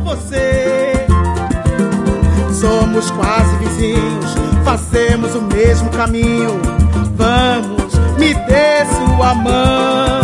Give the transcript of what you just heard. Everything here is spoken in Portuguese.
você. Somos quase vizinhos, fazemos o mesmo caminho. Vamos, me dê sua mão.